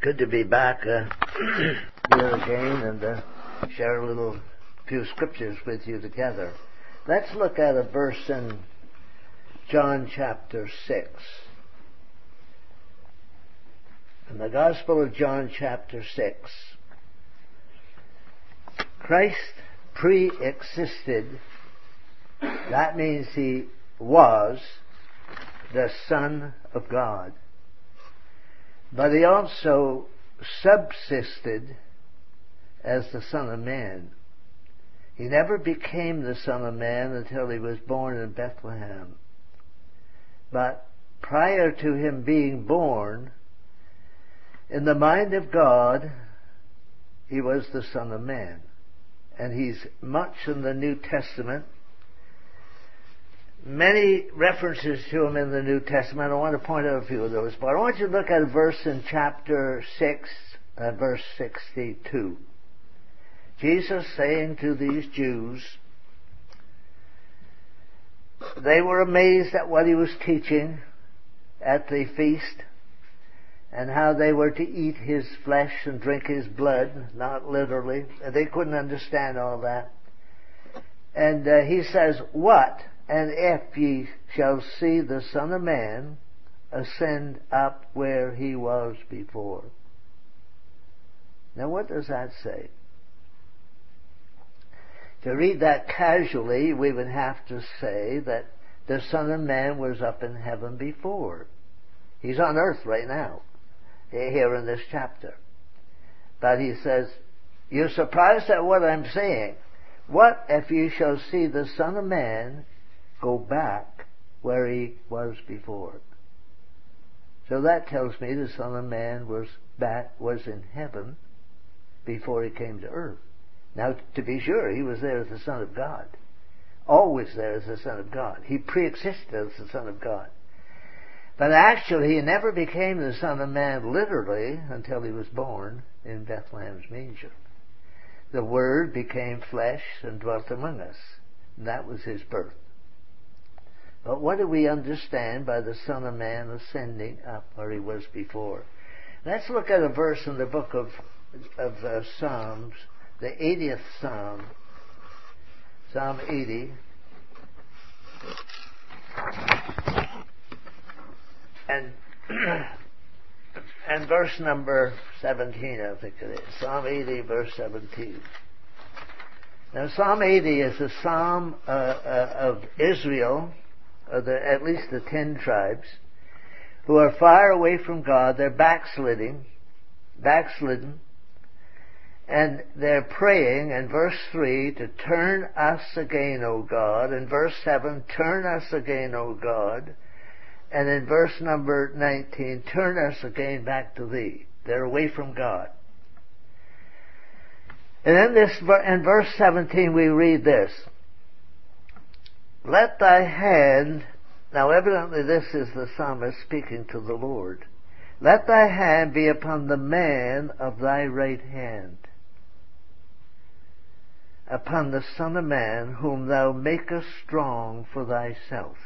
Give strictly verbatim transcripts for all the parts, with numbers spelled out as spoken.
Good to be back uh, here again and uh, share a little few scriptures with you together. Let's look at a verse in John chapter six. In the Gospel of John chapter six, Christ pre-existed. That means he was the Son of God. But he also subsisted as the Son of Man. He never became the Son of Man until he was born in Bethlehem. But prior to him being born, in the mind of God, he was the Son of Man. And he's much in the New Testament. Many references to him in the New Testament. I want to point out a few of those. But I want you to look at a verse in chapter six, uh, verse sixty-two. Jesus saying to these Jews, they were amazed at what he was teaching at the feast and how they were to eat his flesh and drink his blood, not literally. They couldn't understand all that. And uh, he says, what? And if ye shall see the Son of Man ascend up where he was before. Now what does that say? To read that casually, we would have to say that the Son of Man was up in heaven before. He's on earth right now, here in this chapter. But he says, you're surprised at what I'm saying. What if you shall see the Son of Man go back where he was before? So that tells me the Son of Man was back, was in heaven before he came to earth. Now, to be sure, he was there as the Son of God. Always there as the Son of God. He pre-existed as the Son of God. But actually, he never became the Son of Man literally until he was born in Bethlehem's manger. The Word became flesh and dwelt among us. And that was his birth. But what do we understand by the Son of Man ascending up where he was before? Let's look at a verse in the book of, of uh, Psalms, the eightieth Psalm, Psalm eighty. And, and verse number seventeen, I think it is. Psalm eighty, verse seventeen. Now, Psalm eighty is a psalm uh, uh, of Israel, of the, at least the ten tribes, who are far away from God. They're backsliding, backslidden, and they're praying in verse three to turn us again, O God. In verse seven, turn us again, O God. And in verse number nineteen, turn us again back to thee. They're away from God. And in this, in verse seventeen, we read this. Let thy hand, now evidently this is the psalmist speaking to the Lord. Let thy hand be upon the man of thy right hand, upon the Son of Man, whom thou makest strong for thyself.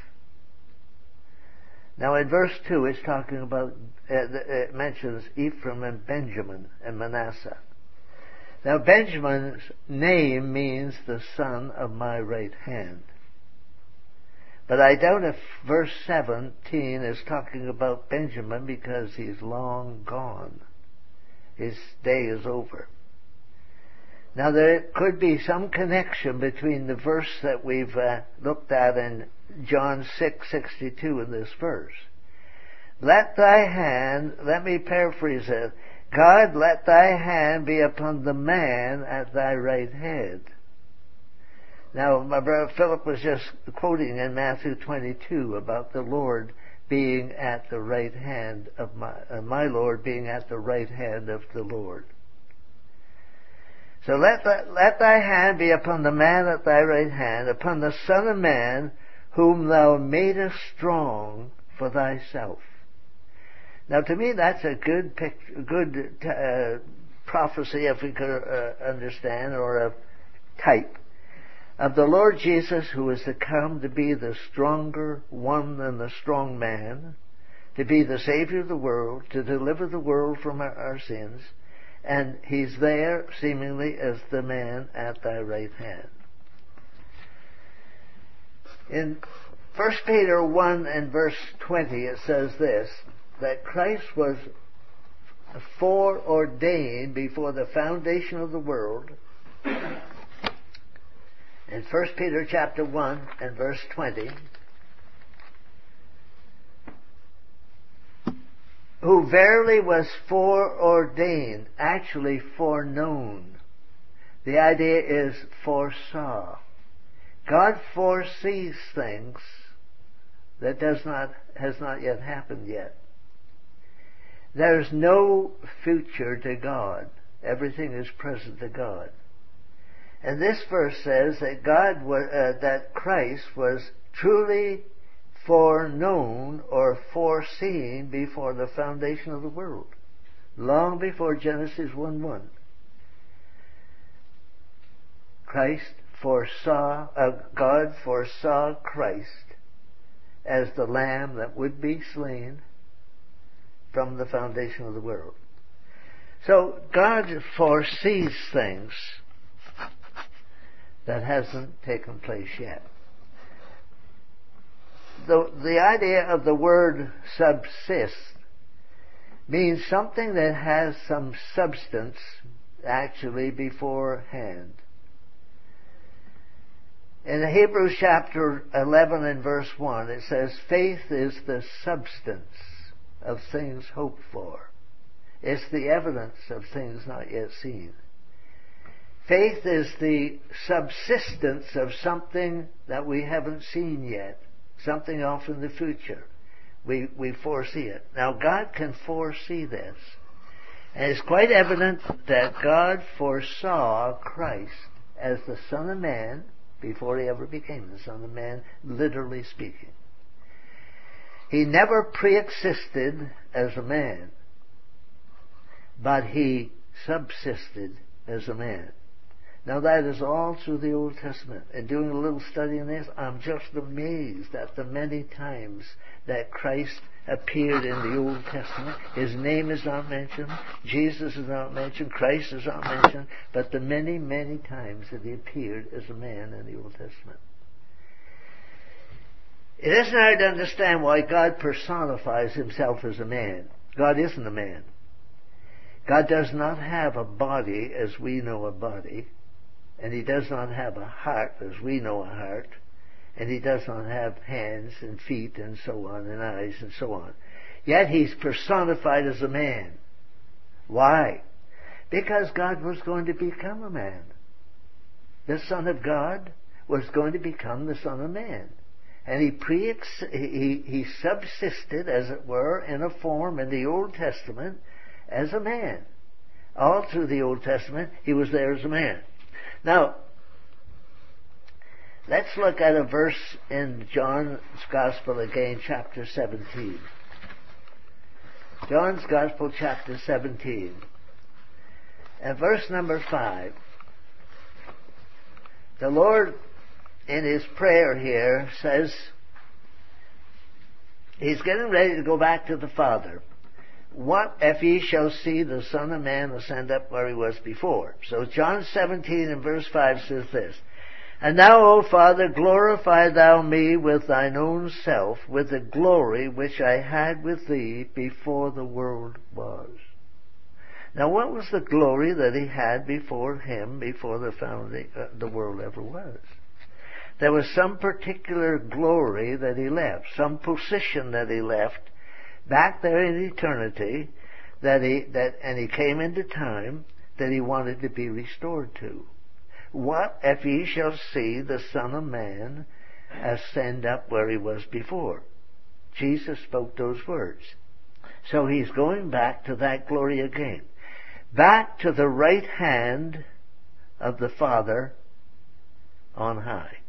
Now in verse two it's talking about, uh, it mentions Ephraim and Benjamin and Manasseh. Now Benjamin's name means the son of my right hand. But I doubt if verse seventeen is talking about Benjamin because he's long gone. His day is over. Now there could be some connection between the verse that we've uh, looked at in John six sixty-two and this verse. Let thy hand, let me paraphrase it, God, let thy hand be upon the man at thy right hand. Now, my brother Philip was just quoting in Matthew twenty-two about the Lord being at the right hand of my, uh, my Lord being at the right hand of the Lord. So let, th- let thy hand be upon the man at thy right hand, upon the Son of Man, whom thou madest strong for thyself. Now, to me, that's a good picture, good uh, prophecy, if we could uh, understand, or a type of the Lord Jesus, who is to come to be the stronger one than the strong man, to be the Savior of the world, to deliver the world from our, our sins, and He's there seemingly as the man at thy right hand. In First Peter one and verse twenty it says this, that Christ was foreordained before the foundation of the world. In First Peter chapter one and verse twenty, who verily was foreordained, actually foreknown. The idea is foresaw. God foresees things that does not, has not yet happened yet. There's no future to God. Everything is present to God. And this verse says that God was, uh, that Christ was truly foreknown or foreseen before the foundation of the world, long before Genesis one one. Christ foresaw, uh, God foresaw Christ as the Lamb that would be slain from the foundation of the world. So God foresees things that hasn't taken place yet. The, the idea of the word subsist means something that has some substance actually beforehand. In Hebrews chapter eleven and verse one, it says, faith is the substance of things hoped for. It's the evidence of things not yet seen. Faith is the subsistence of something that we haven't seen yet, something off in the future. We, we foresee it. Now God can foresee this. And it's quite evident that God foresaw Christ as the Son of Man before He ever became the Son of Man, literally speaking. He never pre-existed as a man, but He subsisted as a man. Now that is all through the Old Testament. And doing a little study in this, I'm just amazed at the many times that Christ appeared in the Old Testament. His name is not mentioned, Jesus is not mentioned, Christ is not mentioned, but the many, many times that He appeared as a man in the Old Testament. It isn't hard to understand why God personifies Himself as a man. God isn't a man. God does not have a body as we know a body, and He does not have a heart as we know a heart, and He does not have hands and feet and so on, and eyes and so on. Yet He's personified as a man. Why? Because God was going to become a man. The Son of God was going to become the Son of Man. And he, pre he, he subsisted, as it were, in a form in the Old Testament as a man. All through the Old Testament, He was there as a man. Now, let's look at a verse in John's Gospel again, chapter seventeen. John's Gospel, chapter seventeen. And verse number five. The Lord, in His prayer here, says He's getting ready to go back to the Father. What if ye shall see the Son of Man ascend up where He was before? So John seventeen and verse five says this, and now, O Father, glorify Thou me with Thine own self, with the glory which I had with Thee before the world was. Now what was the glory that He had before Him, before the, founding, uh, the world ever was? There was some particular glory that He left, some position that He left back there in eternity, that he that and He came into time that He wanted to be restored to. What if ye shall see the Son of Man ascend up where He was before? Jesus spoke those words. So He's going back to that glory again. Back to the right hand of the Father on high.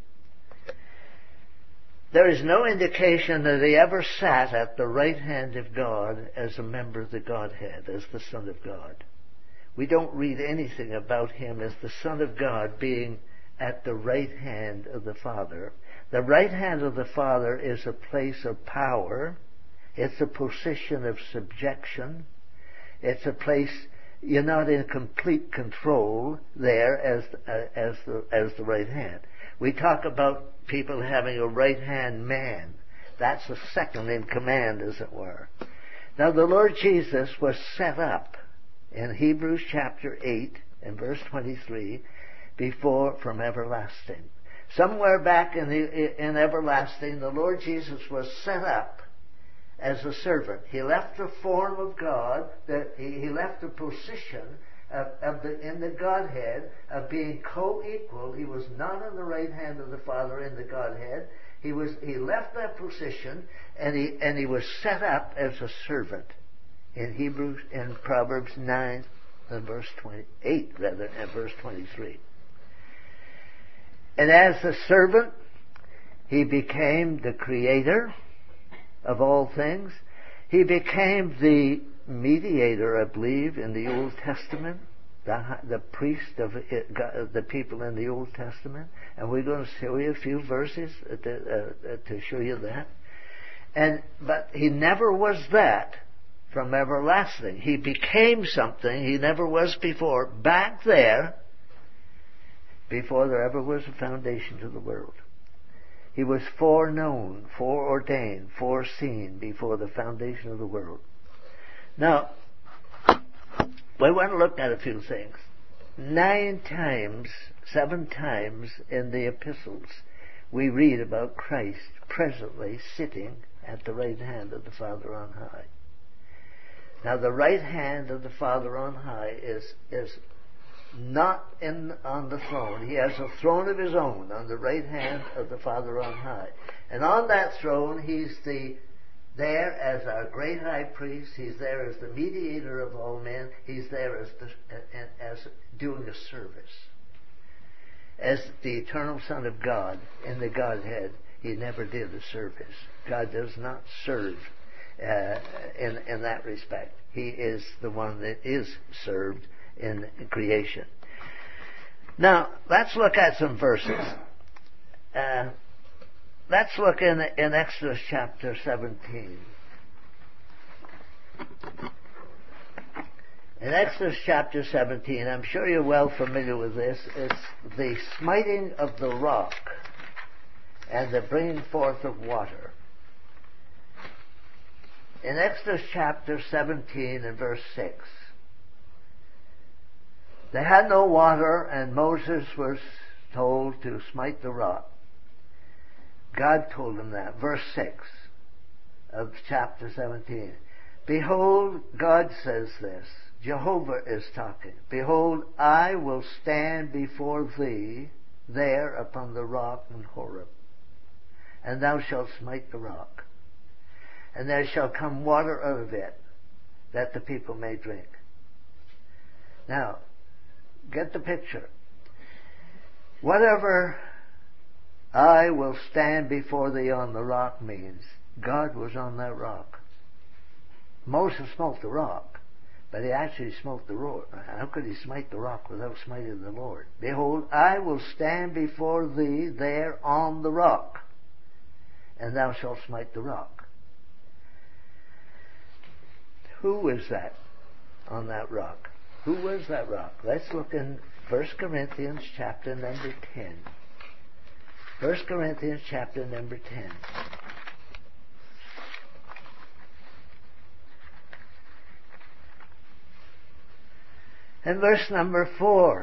There is no indication that He ever sat at the right hand of God as a member of the Godhead, as the Son of God. We don't read anything about Him as the Son of God being at the right hand of the Father. The right hand of the Father is a place of power, It's a position of subjection. It's a place you're not in complete control there as uh, as the as the right hand. We talk about people having a right hand man. That's a second in command, as it were. Now the Lord Jesus was set up in Hebrews chapter eight and verse twenty-three before from everlasting. Somewhere back in the in everlasting, the Lord Jesus was set up as a servant. He left the form of God, that he, he left the position of, of the in the Godhead of being co-equal. He was not on the right hand of the Father in the Godhead. He was he left that position and he and he was set up as a servant in Hebrews in Proverbs nine and verse twenty eight rather and verse twenty three. And as a servant, he became the creator of all things. He became the mediator, I believe, in the Old Testament, the, the priest of it, God, the people in the Old Testament. And we're going to show you a few verses to, uh, to show you that. And but he never was that from everlasting. He became something he never was before, back there, before there ever was a foundation to the world. He was foreknown, foreordained, foreseen before the foundation of the world. Now, we want to look at a few things. Nine times, seven times in the epistles, we read about Christ presently sitting at the right hand of the Father on high. Now, the right hand of the Father on high is is not in on the throne. He has a throne of his own on the right hand of the Father on high. And on that throne, he's the there as our great high priest. He's there as the mediator of all men. He's there as the, as doing a service. As the eternal Son of God in the Godhead, he never did a service. God does not serve uh, in in that respect. He is the one that is served in creation. Now, let's look at some verses. Uh, let's look in, in Exodus chapter seventeen. In Exodus chapter seventeen, I'm sure you're well familiar with this, it's the smiting of the rock and the bringing forth of water. In Exodus chapter seventeen and verse six, they had no water, and Moses was told to smite the rock. God told him that. Verse six of chapter seventeen. Behold, God says this. Jehovah is talking. Behold, I will stand before thee there upon the rock in Horeb, and thou shalt smite the rock, and there shall come water out of it, that the people may drink. Now, get the picture. Whatever I will stand before thee on the rock means God was on that rock. Moses smote the rock, but he actually smote the rock. How could he smite the rock without smiting the Lord? Behold, I will stand before thee there on the rock, and thou shalt smite the rock. Who is that on that rock? Who was that rock? Let's look in First Corinthians chapter number ten. First Corinthians chapter number ten. And verse number four.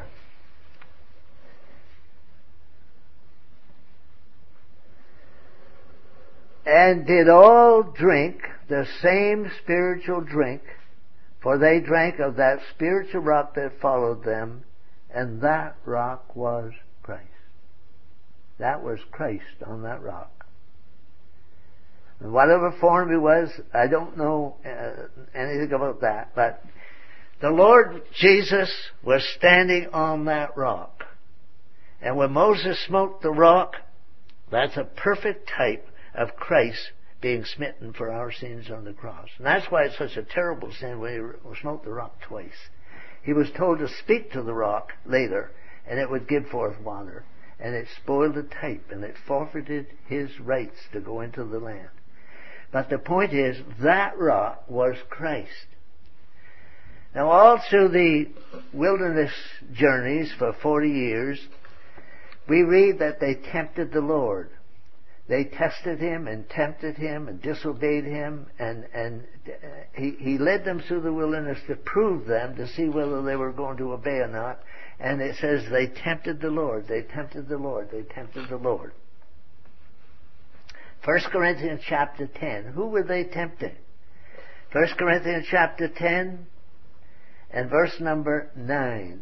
And did all drink the same spiritual drink, for they drank of that spiritual rock that followed them, and that rock was Christ. That was Christ on that rock. In whatever form he was, I don't know uh, anything about that, but the Lord Jesus was standing on that rock. And when Moses smote the rock, that's a perfect type of Christ being smitten for our sins on the cross. And that's why it's such a terrible sin when he smote the rock twice. He was told to speak to the rock later, and it would give forth water. And it spoiled the type, and it forfeited his rights to go into the land. But the point is, that rock was Christ. Now all through the wilderness journeys for forty years, we read that they tempted the Lord. They tested him and tempted him and disobeyed him, and, and he, he led them through the wilderness to prove them, to see whether they were going to obey or not. And it says they tempted the Lord, they tempted the Lord, they tempted the Lord. First Corinthians chapter ten, who were they tempting? First Corinthians chapter ten and verse number nine.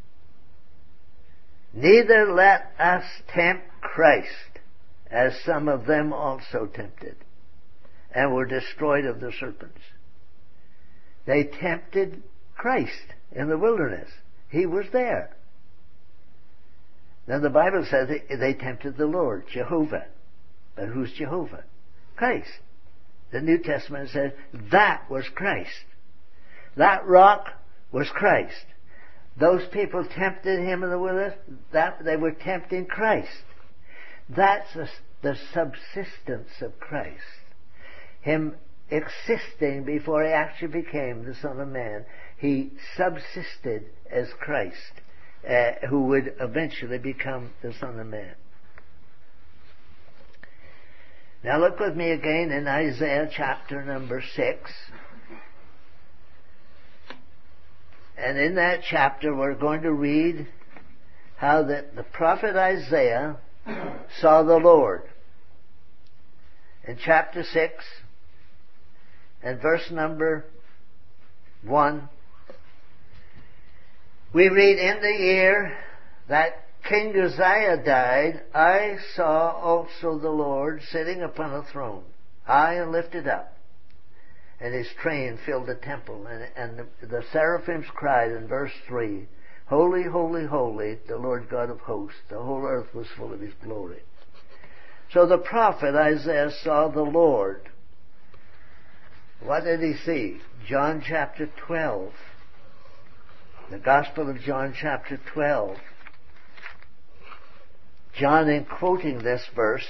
Neither let us tempt Christ, as some of them also tempted, and were destroyed of the serpents. They tempted Christ in the wilderness. He was there. Now the Bible says they, they tempted the Lord, Jehovah. But who's Jehovah? Christ. The New Testament says that was Christ. That rock was Christ. Those people tempted him in the wilderness. That they were tempting Christ. That's the, the subsistence of Christ. Him existing before he actually became the Son of Man. He subsisted as Christ, uh, who would eventually become the Son of Man. Now look with me again in Isaiah chapter number six. And in that chapter we're going to read how that the prophet Isaiah saw the Lord. In chapter six and verse number one, we read, in the year that King Uzziah died, I saw also the Lord sitting upon a throne, high and lifted up, and his train filled the temple. And, and the, the seraphims cried in verse three, Holy, holy, holy, the Lord God of hosts. The whole earth was full of his glory. So the prophet Isaiah saw the Lord. What did he see? John chapter twelve. The Gospel of John chapter twelve. John, in quoting this verse,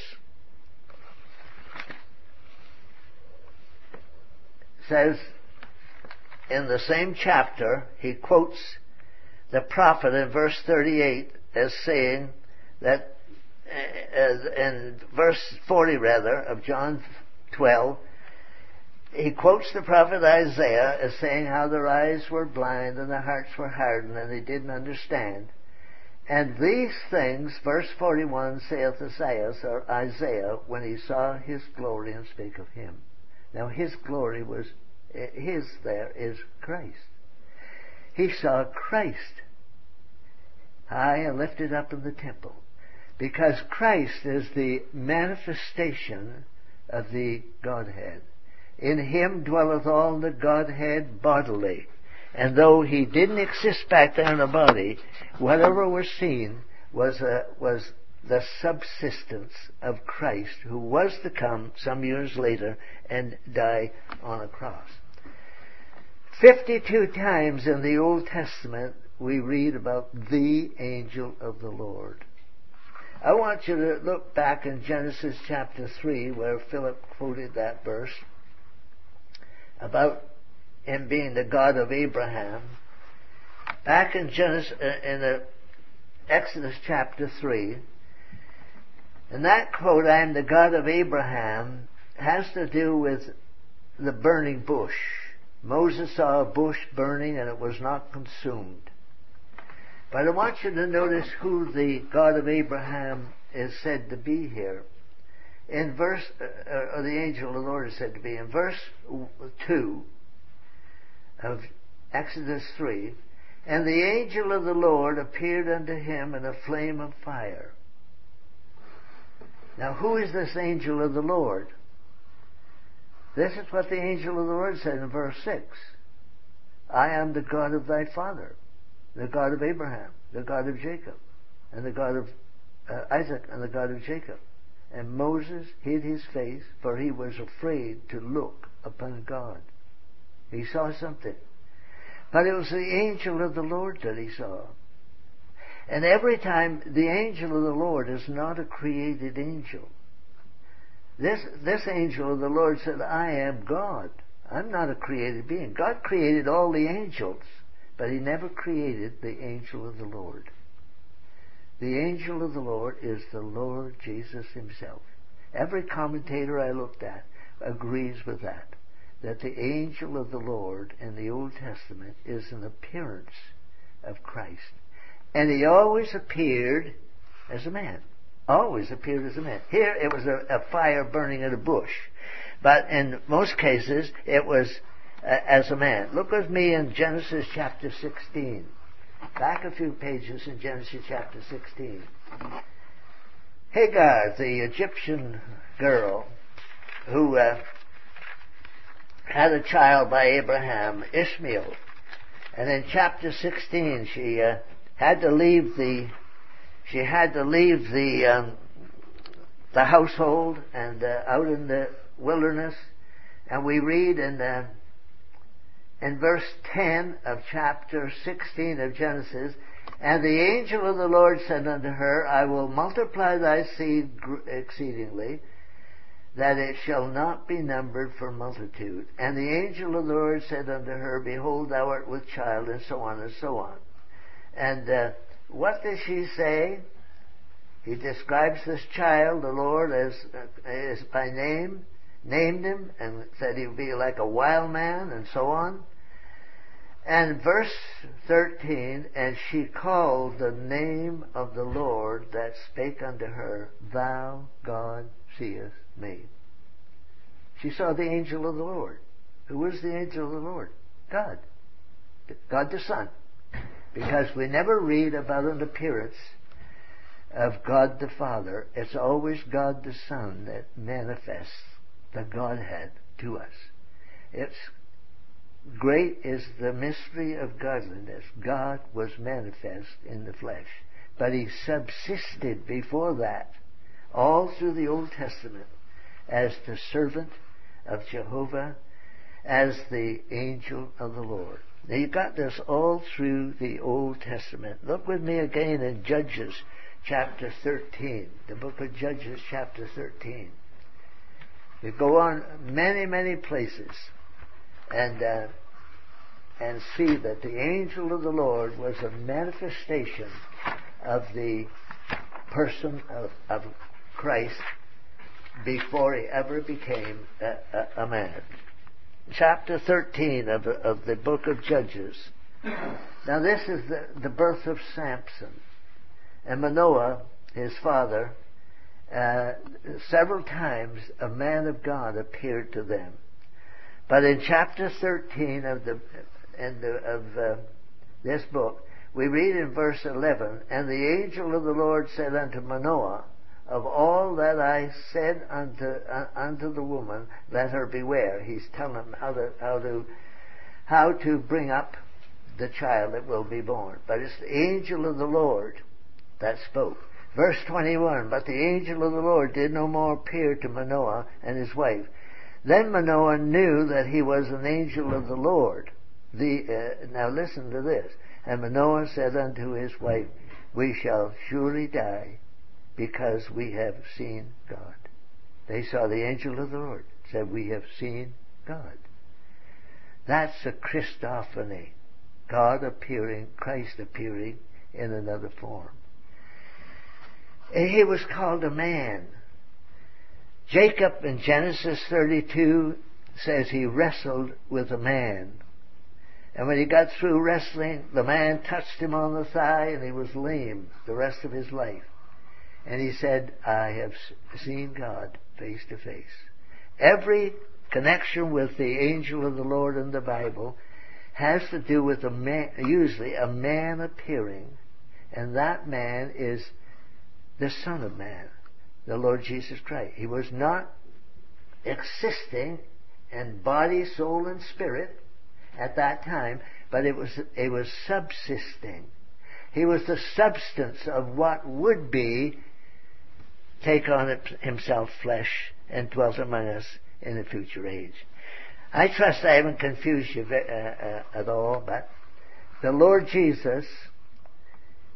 says in the same chapter, he quotes the prophet in verse thirty-eight as saying that, as in verse forty rather, of John twelve, he quotes the prophet Isaiah as saying how their eyes were blind and their hearts were hardened and they didn't understand. And these things, verse forty-one, saith Isaiah, or Isaiah, when he saw his glory and spake of him. Now his glory was, his there is Christ. He saw Christ high and lifted up in the temple, because Christ is the manifestation of the Godhead. In him dwelleth all the Godhead bodily. And though he didn't exist back there in a body, whatever was seen was a, was the subsistence of Christ, who was to come some years later and die on a cross. Fifty-two times in the Old Testament we read about the angel of the Lord. I want you to look back in Genesis chapter three, where Philip quoted that verse about him being the God of Abraham. Back in Genesis, in the Exodus chapter three, and that quote, I am the God of Abraham, has to do with the burning bush. Moses saw a bush burning and it was not consumed. But I want you to notice who the God of Abraham is said to be here. In verse, uh, or the angel of the Lord is said to be, in verse two of Exodus three, and the angel of the Lord appeared unto him in a flame of fire. Now who is this angel of the Lord? This is what the angel of the Lord said in verse six. I am the God of thy father, the God of Abraham, the God of Jacob, and the God of uh, Isaac, and the God of Jacob. And Moses hid his face, for he was afraid to look upon God. He saw something. But it was the angel of the Lord that he saw. And every time, the angel of the Lord is not a created angel. This, this angel of the Lord said, I am God. I'm not a created being. God created all the angels, but He never created the angel of the Lord. The angel of the Lord is the Lord Jesus Himself. Every commentator I looked at agrees with that, that the angel of the Lord in the Old Testament is an appearance of Christ. And He always appeared as a man. Always appeared as a man. Here it was a, a fire burning in a bush. But in most cases it was uh, as a man. Look with me in Genesis chapter sixteen. Back a few pages in Genesis chapter sixteen. Hagar, the Egyptian girl who uh, had a child by Abraham, Ishmael. And in chapter sixteen she uh, had to leave the she had to leave the um, the household and uh, out in the wilderness. And we read in uh, in verse ten of chapter sixteen of Genesis, and the angel of the Lord said unto her, I will multiply thy seed exceedingly, that it shall not be numbered for multitude. And the angel of the Lord said unto her, behold, thou art with child, and so on and so on. And uh, what does she say? He describes this child, the Lord, as, uh, as by name, named him, and said he would be like a wild man, and so on. And verse thirteen, and she called the name of the Lord that spake unto her, Thou, God, seest me. She saw the angel of the Lord. Who was the angel of the Lord? God. God the Son. Because we never read about an appearance of God the Father. It's always God the Son that manifests the Godhead to us. It's great is the mystery of godliness. God was manifest in the flesh. But He subsisted before that, all through the Old Testament, as the servant of Jehovah, as the angel of the Lord. Now you got this all through the Old Testament. Look with me again in Judges chapter thirteen, the book of Judges chapter thirteen. You go on many, many places and uh, and see that the angel of the Lord was a manifestation of the person of, of Christ before He ever became a, a, a man. Chapter thirteen of the, of the book of Judges. Now this is the, the birth of Samson. And Manoah, his father, uh, several times a man of God appeared to them. But in chapter thirteen of the, in the of uh, this book, we read in verse eleven, and the angel of the Lord said unto Manoah, of all that I said unto uh, unto the woman, let her beware. He's telling him how to how to how to bring up the child that will be born. But it's the angel of the Lord that spoke. Verse twenty-one, but the angel of the Lord did no more appear to Manoah and his wife. Then Manoah knew that he was an angel of the Lord. The uh, now listen to this. And Manoah said unto his wife, we shall surely die, because we have seen God. They saw the angel of the Lord. Said, we have seen God. That's a Christophany. God appearing, Christ appearing in another form. He was called a man. Jacob in Genesis thirty-two says he wrestled with a man. And when he got through wrestling, the man touched him on the thigh and he was lame the rest of his life. And he said, I have seen God face to face. Every connection with the angel of the Lord in the Bible has to do with a man, usually a man appearing, and that man is the Son of Man, the Lord Jesus Christ. He was not existing in body, soul, and spirit at that time, but it was it was subsisting. He was the substance of what would be take on it himself flesh and dwelt among us in the future age. I trust I haven't confused you uh, uh, at all, but the Lord Jesus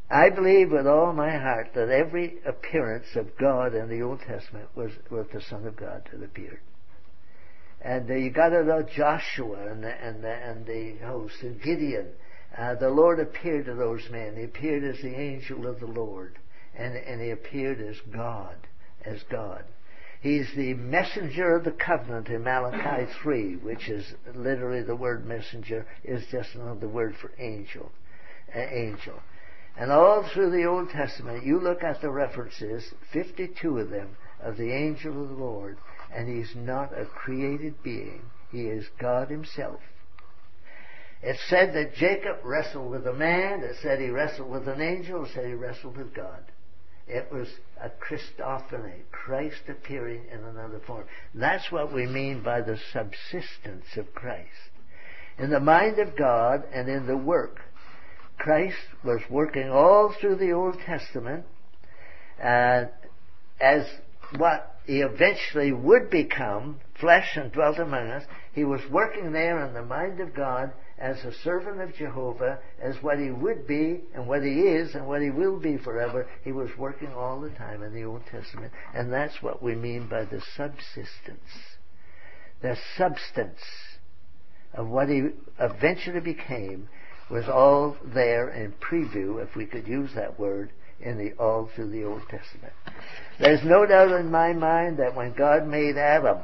I believe with all my heart that every appearance of God in the Old Testament was, was the Son of God that appeared. And uh, you got it out Joshua and the, and the, and the host, and Gideon. Uh, the Lord appeared to those men. He appeared as the angel of the Lord. And, and he appeared as God, as God. He's the messenger of the covenant in Malachi three, which is literally the word messenger, is just another word for angel. Uh, angel. And all through the Old Testament, you look at the references, fifty-two of them, of the angel of the Lord, and he's not a created being. He is God himself. It said that Jacob wrestled with a man. It said he wrestled with an angel. It said he wrestled with God. It was a Christophany, Christ appearing in another form. That's what we mean by the subsistence of Christ. In the mind of God and in the work, Christ was working all through the Old Testament uh, as what he eventually would become, flesh and dwelt among us. He was working there in the mind of God as a servant of Jehovah, as what he would be and what he is and what he will be forever. He was working all the time in the Old Testament. And that's what we mean by the subsistence. The substance of what he eventually became was all there in preview, if we could use that word, in the all through the Old Testament. There's no doubt in my mind that when God made Adam,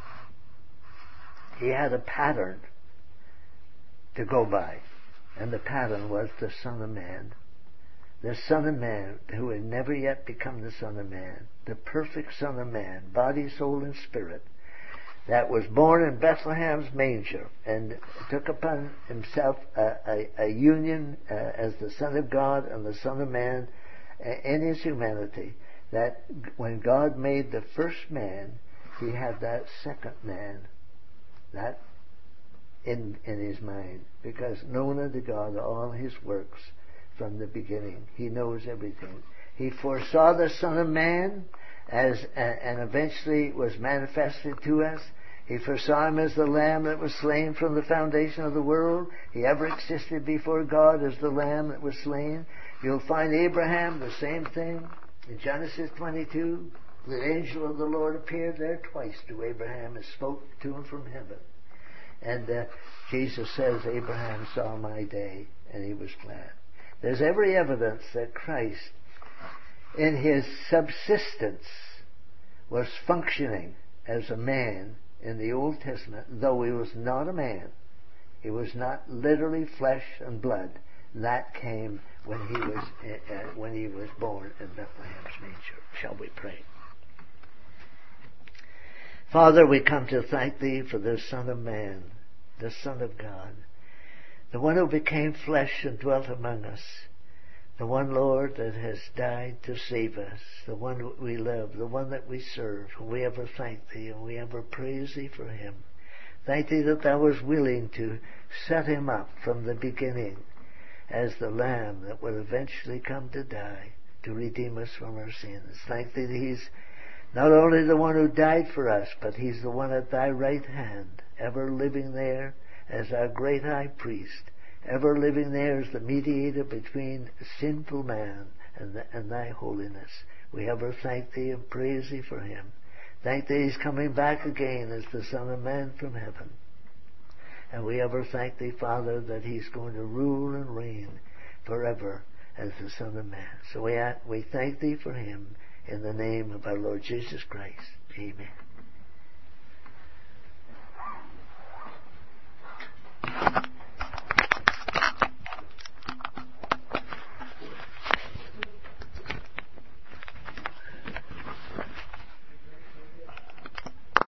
he had a pattern to go by. And the pattern was the Son of Man. The Son of Man, who had never yet become the Son of Man. The perfect Son of Man, body, soul, and spirit, that was born in Bethlehem's manger and took upon himself a, a, a union uh, as the Son of God and the Son of Man uh, in his humanity. That when God made the first man, he had that second man, that in in his mind, because known unto God all his works from the beginning. He knows everything. He foresaw the Son of Man as uh, and eventually was manifested to us. He foresaw him as the Lamb that was slain from the foundation of the world. He ever existed before God as the Lamb that was slain. You'll find Abraham, the same thing. In Genesis twenty-two, the angel of the Lord appeared there twice to Abraham and spoke to him from heaven. And uh, Jesus says, Abraham saw my day, and he was glad. There's every evidence that Christ, in his subsistence, was functioning as a man in the Old Testament, though he was not a man. He was not literally flesh and blood. That came when he was uh, when he was born in Bethlehem's manger. Shall we pray? Father, we come to thank Thee for the Son of Man, the Son of God, the one who became flesh and dwelt among us, the one, Lord, that has died to save us, the one that we love, the one that we serve, and we ever thank Thee and we ever praise Thee for Him. Thank Thee that Thou was willing to set Him up from the beginning as the Lamb that would eventually come to die to redeem us from our sins. Thank Thee that He's not only the one who died for us, but He's the one at Thy right hand, ever living there as our great high priest, ever living there as the mediator between sinful man and, the, and Thy holiness. We ever thank Thee and praise Thee for Him. Thank Thee He's coming back again as the Son of Man from heaven. And we ever thank Thee, Father, that He's going to rule and reign forever as the Son of Man. So we, we thank Thee for Him in the name of our Lord Jesus Christ. Amen.